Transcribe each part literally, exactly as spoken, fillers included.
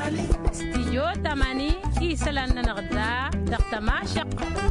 استيو تماني كيسلان نغدا دقتماشق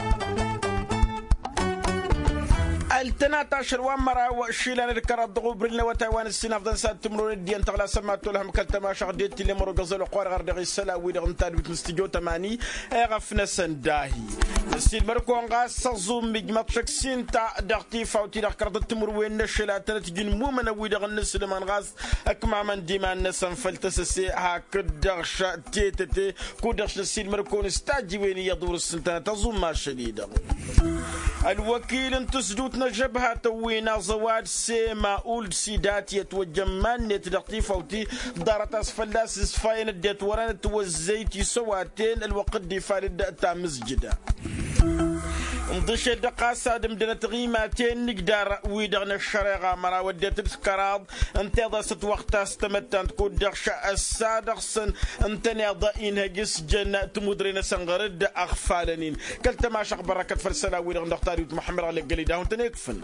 التناتاشر ومرا وشيلان الكرة ضغو برلنا وتايوان السنة فدان ساد تمرون الدين تغلا سماتو لهم كالتما شغ ديت اللي مرو قزل قوار غردغي السلا ويدغ نتاد بيت مستجو تماني غفنا سنداهي السيد مركو انغا سازوم مجمط شكسين تا دغتي فاوتي دغ كرة تمروين نشلا تلت جن مومنا ويدغ النسل من غاز اكما من ديما النسان فلتسسي هاكد دغش تيتتي كو دغش السيد مركو نستاجي وين يدور السنتانة تزوم ما شديدة الوكيل انتسجوتنا جبهة توينا زواد سيما أولد سيدات يتوجمان نتدقتي فوتي دارت أسفلاس اسفاين الديت وران توزيتي سواتين الوقت دي فارد تا مسجدة مضيش الدقا سادم دنا تغيماتين نقدر ويدغنا الشريغة مرا وديت بسكراض انتظر ست وقتا استمتان تكون دغش السادخسن انتني ضائين هجس جنة تمدرين سنغرد أخفالنين كلتا ما شق بركة فرسلا ويدغنا اختاري محمد على القليدة وانتني يكفن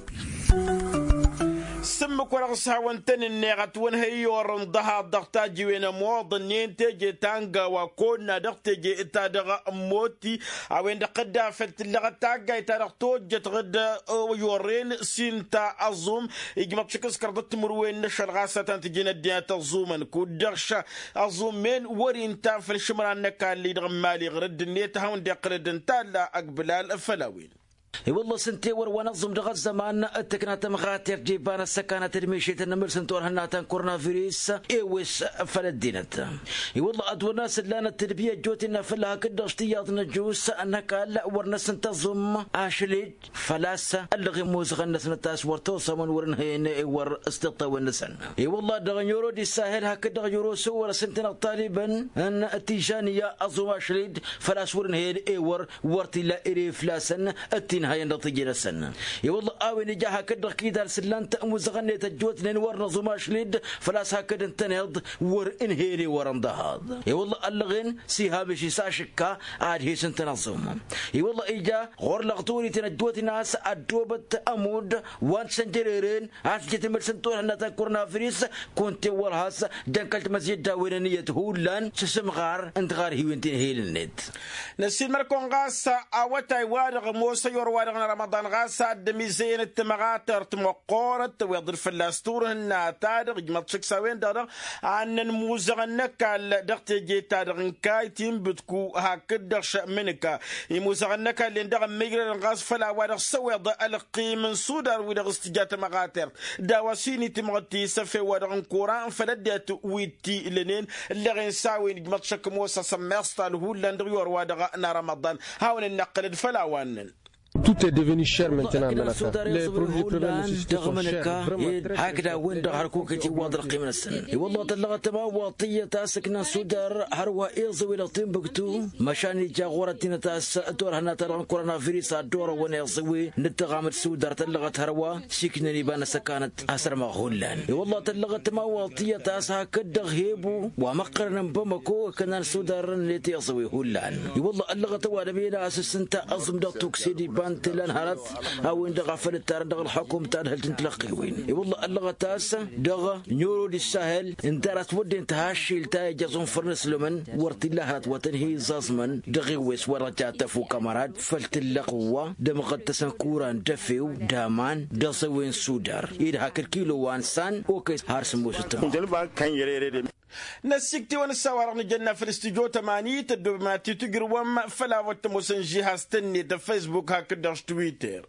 سمك ورغسها وانتن النغت ونهي ورمضها ضغطا جوين موضنين تيجي تانغا وكونا دغتجي اتادغ موتي اوين دقدا فلت اللغتاقا اتادغ توجت غدا يورين سينتا الزوم يجمع تشكس كردت مروين نشر غاسة تجينا الديانة الزوما كودغش الزومين ورين تافل شمران نكا اللي دغمالي غرد نيتها وندي قرد انتالا اقبلال فلاوين اي والله سنتي ونظم دغ الزمان التكنات مغاتر جيبان السكانة الميشيت النمر سنتور هناتان كورونا فيروس ايوس فلدينت اي والله ادور ناس لنا التربيه جوتنا فلها كد اشتياط نجوس انك لا ورنس تنتظم اشليج فلاسه اللغي موز غنس نتاس ورتوس من ورن هين ور استطا ونسن اي والله دغ يورو دي ساهل هكذا يورو سور سنتنا طالبا ان التيجانيه ازوا اشليج فلاس ورن هين اي ور ورتي لا اري فلاسن هاي نطيجي لسنة يا والله آوي نجاها كدر كيدار سلان تأموز غني تجوت لين ورنا زماش ليد فلاس هكذا انتنهض ور انهيري ورندهاض يا والله اللغين سيها بشي ساشكا عاد هي سنتنظم يا والله إيجا غور لغطوري تنجوت ناس أدوبت أمود وان سنجريرين عاد جت مرسنتور هنا تكورنا فريس كنت ورهاس دنكلت مسجد داوين نية هولان سسم غار انت غار هي وانتين هي للنت نسيل مركون غاسة أوتاي وارغ موسى وارغنا رمضان غاسة دميزين التمغاتر تمقورت ويضر في الأسطور هنا تادغ جمت شكساوين دادغ عن الموزغ النكال دغت جي تادغ نكاي تيم بتكو هكذا شأمنكا يموزغ النكال اللي ندغ ميغر الغاز فلا وارغ سويض القي من صدر ويدغ استجات مغاتر داواسيني تمغتي سفي وارغ نكوران فلديت ويتي لنين اللي غنساوين جمت شك موسى سميرستال هو لاندريور وادغ رمضان هاون النقل فلا وانن Tout est devenu cher maintenant. Les produits de première nécessité sont chers. هكذا وين دغ هركوك تي واضر قيمة السن والله طلغة تما واطية تاسكنا سودر هروا إيزو إلى تيمبكتو مشان يجا غورتنا تاس دور هنا ترى كورونا فيروس دور وين يصوي نتغامر سودر طلغة هروا سكنا نبان سكانت أسر مغولان والله طلغة تما واطية تاس هكذا غيبو ومقرنا بمكو كنا سودر اللي تيصوي هولان والله اللغة توالى بينا أسسنتا أظم دغ توكسيدي بانت لان هرت او ان دغ فلتار دغ الحكومه تاع هل تنتلقي وين والله اللغه تاس دغ نيورو دي الساهل انت رات ود انت هاشيل تاع جازون فرنس لمن ورتي لها وتنهي زازمن دغ ويس ورجات فو كامرات فلتلقوا دم قد تسكوران دفيو دامان دسوين سودار يد هاكل كيلو وانسان اوكي هارس موسته كان يريد نسيكتي ونساور نجنا في الاستوديو تمانية تدوما تيتقر وما فلا وتموسن جهاز تني دا فيسبوك هكذا تويتر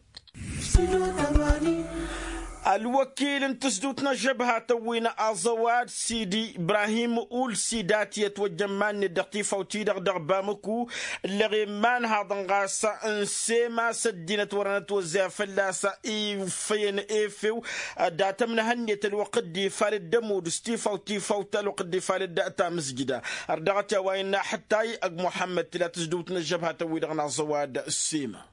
الوكيل انتسدوتنا جبهة توينا أزواد سيدي إبراهيم أول سيدات يتوجمان ندقتي فوتي دغ دغ بامكو اللي مان هذا نغاسا انسيما سدينة ورنا توزيع فلاسا اي فين ايفيو داتا من هنية الوقت دي فارد دمود ستي فوتي فوتا الوقت دي فارد داتا مسجدة اردغت وين حتى اق محمد تلا تسدوتنا جبهة توينا أزواد السيما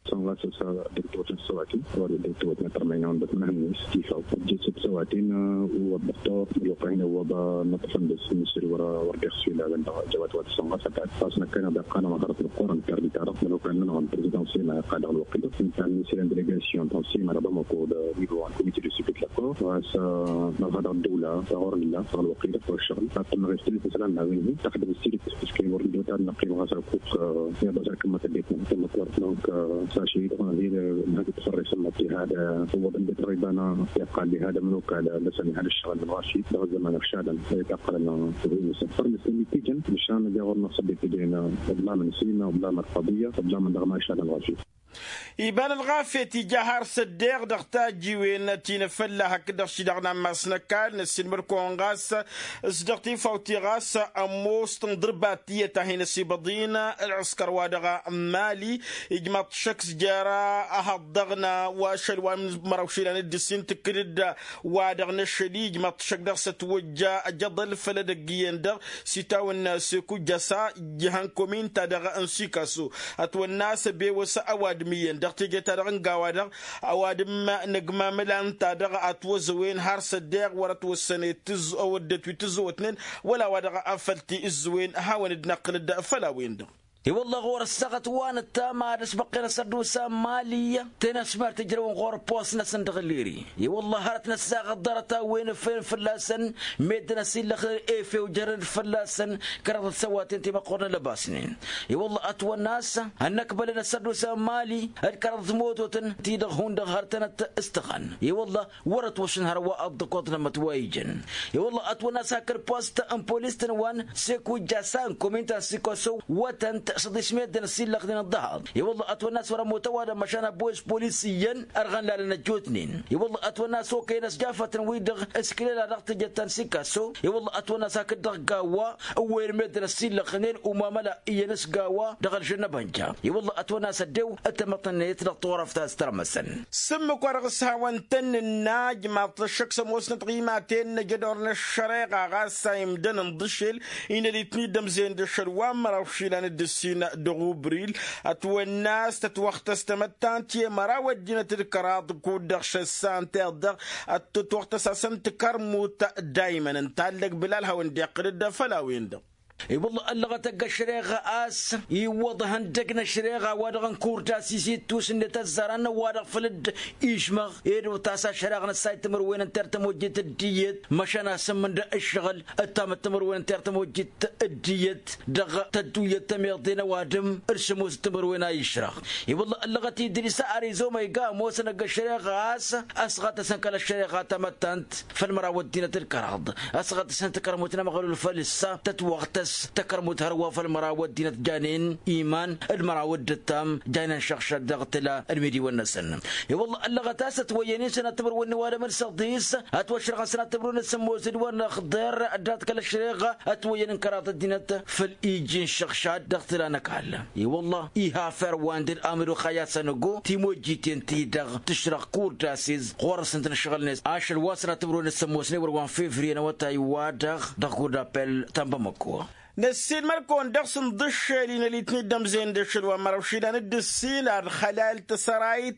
صنغا سوسا دكتور السواتين ورد دكتور نترمينا عند منهم استيفاء جيت السواتين وضبطوا يقعين وضع نتفندس مصر ورا ورد خسيلة عند جوات وات صنغا فتاة فاسنا كان بقانا مهارة القرآن كاربي تعرف لو كان لنا عن بريزيدانسي ما قال الوقت كان سيران ديليغاسيون تنسي ما ربما كود نيفو عن كوميتي دو سيبيت لاكور واسا نغادر الدولة فغور الله فغور الوقت فغور الشغل فاتم غيستيلي مثلا نعوينه تاخد بالسيري تسكي ورد دوتار نقيم غاسر كوك يا بازار كما تبيتنا ثم طورت لونك ساشي هذه التفريس المطي هذا هو بند تقريبا يقال لهذا منوك على لسان هذا الشغل من راشد له زمان رشادا يتقل لنا مسافر مثل تيجن مشان جاور نصب تيجينا بلا من سينا وبلا من قضيه وبلا من دغما شادا راشد يبان الغافية تجاهر صديق دغتاج جوين تينفلا هكذا شدغنا ماسنكال نسين مركون غاس صدقتي فوتي غاس أموس تنضرباتية تهين سيبضين العسكر وادغا مالي إجماط شكس جارا أهد دغنا واشلوان مروشيلان الدسين تكرد وادغنا الشدي إجماط شك دغ ستوجا جضل فلدقيين دغ ستاو الناس كو جسا جهان كومين تدغ انسيكاسو أتو الناس بيوسا أواد ميين دغتي جتا دغن غاوادغ أوادم نجما ملان تدغ أتوزوين هارس الدغ ورت والسنة تز أو الدتوي تزو اثنين ولا وادغ أفلتي الزوين هاون نقل الدغ فلا وين دغ اي والله غور السقط وانا التامة نسبقنا سردوسا مالية تنسمر تجرون غور بوس نسن دغليري اي والله هرتنا الساقط درتا وين فين فلاسن ميدنا سيلخ ايفي وجرن فلاسن كرضت سواتين تيما قرنا لباسنين اي والله اتوى الناس انك بلنا سردوسا مالي الكرضت موتوتن تيدغهون دغ هرتنا استخن اي والله ورت وشن هروا الضقوط لما توايجن اي والله اتوى الناس هكر بوست ام بوليستن وان سيكو جاسان كومنتا سيكو سو وتنت صدي سميت دنا السيل لخدنا الضهر يا والله اتو الناس ورا متوادا مشان بويس بوليسيا ارغن لا نجوتنين يا والله اتو الناس سو كاينس جافه ويدغ اسكليلا رقت جتان سيكاسو يا والله اتو الناس هك دغاوا وين مدنا السيل لخنين وما ملا ينس غاوا دغل جنة بنجا يا والله اتو الناس دو اتمطنيت لطورف تاسترمسن سمك ورغسها وانتن الناج ما طشك سموسن قيمتين جدورنا الشريقه غاسا يمدن نضشل ان اللي تنيدم زين دشل وامر وشيلان الدسين دغوبريل اتو الناس تتوقت استمتان تي مرا ودينا الكراط كود دغش السانتير دغ اتوقت اساسا تكرموت دايما نتعلق بلالها وندي قرد فلا وين دغ اي والله اللغة تلقى شريغة اس يوضح هندقنا شريغة وادغن كورتا سيسيت توسن تزران وادغ فلد ايشمغ ايدو تاسا شريغنا السايت تمروين انتر تموجيت الديت مشانا سمن دا الشغل التام تمروين انتر تموجيت الديت دغ تدوية تميضين وادم ارسموس تمروين ايشرغ اي والله اللغة تدريسا اريزوما يقا موسن نقى شريغة اس اسغات سنكال الشريغة تمتنت فالمرا ودينا الكراض اسغات سنتكرموتنا مغلو الفلسة تتوغت تكرمت هروا في المراود دينة جانين إيمان المراود التام جانا شخص دغتلا الميدي والنسن يا والله اللغة تاسة وينين سنة تبر والنوال من صديس أتوشرغ سنة تبرون السموزد والنخضر أدات كل الشريغة أتوين كرات الدينة في الإيجين شخصات دغتلا نكال يا والله إيها فروان دير أمرو خيات سنقو تيموجيتين تيدغ تشرق كور تاسيز غورس انت نشغل ناس عاشر واسنة تبرون السموزني وروان فيفرين وتايوادغ دغو دابل تنبمكو نسين مركون دقسن ضشلين اللي تندم زين دشل ومروشيلان الدسيل الخلال تسرايت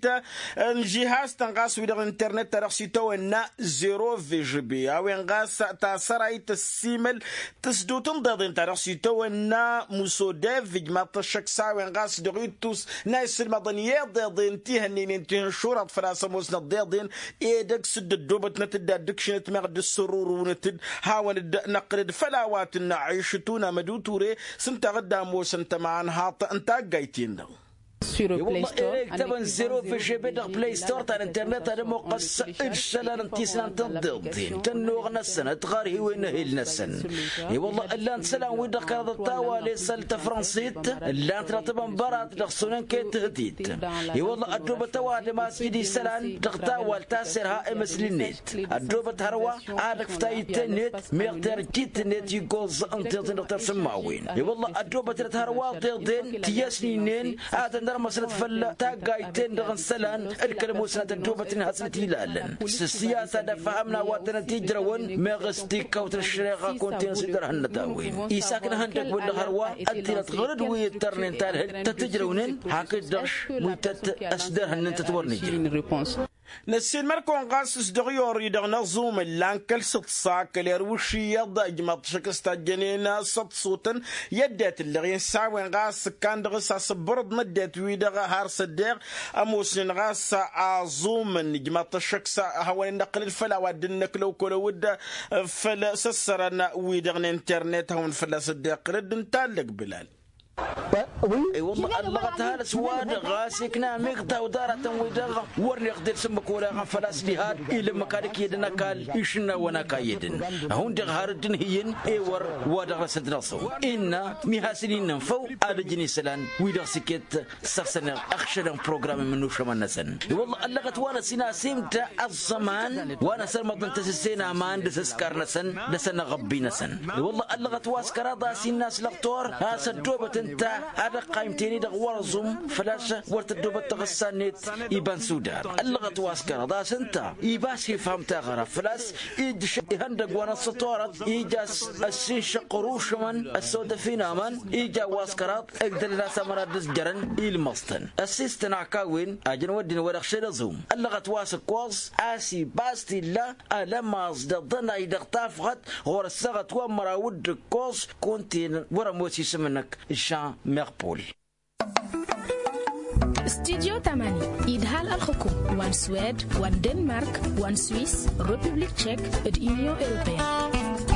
الجهاز تنقاس ويدغ الانترنت ترخصيتو ان زيرو في جي بي او ينقاس تسرايت السيمل تسدو تنضادين ترخصيتو ان مسوداف في جماعة الشكسا وينقاس دغيتوس ناس المدنية ضيضين تيهنين انتهن شورت فراسة موسنا ضيضين ايدك سد الدوبت نتد دكشنة مغد السرور ونتد هاون نقرد فلاوات نعيشتون مدو توري سنت غدا مو سنت معن هاط انت جايتين دو sur Play Store تبن زيرو في جي بي دغ بلاي ستور تاع الانترنت هذا مقص الشلال انتيسان تضدين تنوغ نسن تغاري وين هيل نسن اي والله الا نسلان وين دغ كرد الطاوة لسلت فرنسيت لا ترتب مباراه دغ سنن كي تهديد اي والله ادوبه تواد ما سيدي سلان دغ طاوة تاسرها امس للنت ادوبه هروا عادك فتايت نت ميغتر جيت نت يقوز انت تنقدر تسمعوين اي والله ادوبه ترهروا تضين تياسنين هذا كندر مسألة فل تاجايتين دغن سلان الكلمة سنة الدوبة هاسلتي لالن السياسة دفعنا واتنا تجرون مغستيك أو تشريقة كنتين سدر هالنتاوين إيساكن هندك بالهروا أنتي تغرد ويترنين تاله تتجرونين هاكدش ويتت أسدر هالنين تتورني نسين مركون قاسس دغيور يدغنا زوم اللانكل ست ساك اليروشي يضا جمط شكستا جنينا ست صوتن يدات اللغين ساوين غاس كان دغسا سبرد مدات ويدغا هار صديق اموسن غاس عزوم جمط شكسا هوان نقل الفلا ودنك لو كل ود فلا سسرنا ويدغنا انترنت هون فلا صديق ردن تالك بلال اي والله اللغة هذا سواد غاسكنا مقطع ودارة ويدغ ورني قدر سمك ولا فلاس لهاد إلى مكانك يدنا قال إيشنا ونا كايدن هون دغ هاردن هين اي ور ودغ سدرسو إن مهاسلين نفو هذا جني سلان ويدغ سكت سرسنا أخشنا بروجرام منو شمان نسن والله اللغة وانا سنا سيمت الزمان وانا سلمت تسسينا مان دسسكار نسن دسنا غبي نسن والله اللغة واسكرا داسي الناس لقطور هاسا دوبة انت هذا قايمتيني دغ ورزم فلاش ورت الدوبة تغسانيت يبان سودان اللغة واسكرا داس انت يباسي فهمتا غرا فلاس يدش يهندق وانا سطورت يجاس السين شقروش من السودة فينا من يجا واسكرات اقدر لا سمرادس جرن المستن السيستن عكاوين اجن ودين ورخش لزوم اللغة واسك كواز اسي باستي لا لما ضدنا يدغتاف غد غور السغت ومرا ود كوز كونتين ورا موسي سمنك الشان مقبول استديو تمانية إدهال الحكوم وان سويد وان دنمارك وان سويس ريبوبليك تشيك اليونيون أوروبية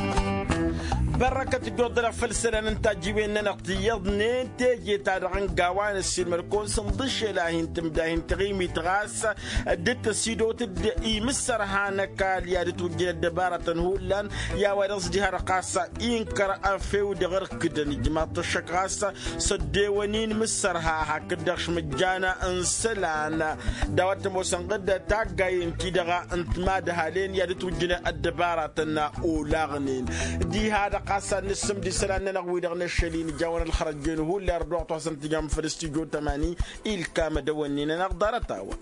بركة جودرة فلسلة ننتاجين نقتيض ننتاجي تارعن قوان السيمركون سنضش لاهين تمداهين تغيمي تغاس دت السيدو تد إيمسر هانكا ليادة توجيه دبارة هولان يا ورز جهة رقاسة إنكر أفيو دغر كدن جماعة الشكاسة صديوانين مسرها هكدرش مجانا انسلان دوات موسن قد تاقاين كدغا انتمادها لين يادة توجيه الدبارة أولاغنين دي هذا قاسا نسم دي سلان نغوي دغنا الشلين جاونا الخرجين هو اللي ربع توصل تجام في الاستيجو تماني الكام دوانينا نقدر تاوى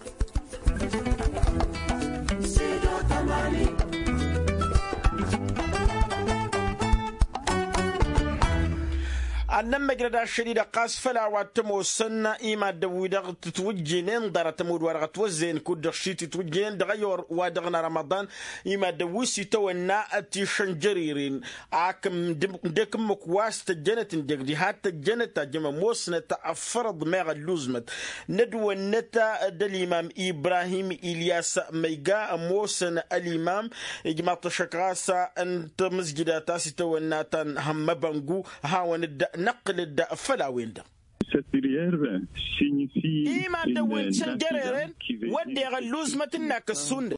أنما جردا الشديدة قاس فلا واتمو سنة إما دويدغ تتوجينين دارة تمود ورغة وزين كود شيتي تتوجينين دغيور ودغنا رمضان إما دويسي تونا أتيشن جريرين عاكم دكم مكواس تجنة دقدي حتى جنة جمع موسنة أفرض ماغ اللوزمت ندو النتا دالإمام إبراهيم إلياس ميقا موسن الإمام إجماع تشكراسا أنت مسجدة تاسي تونا تان هم بانقو هاون الدأ نقل الدأ فلاوين دا إيمان دوين شنجريرين ودي غلوز متنك السنة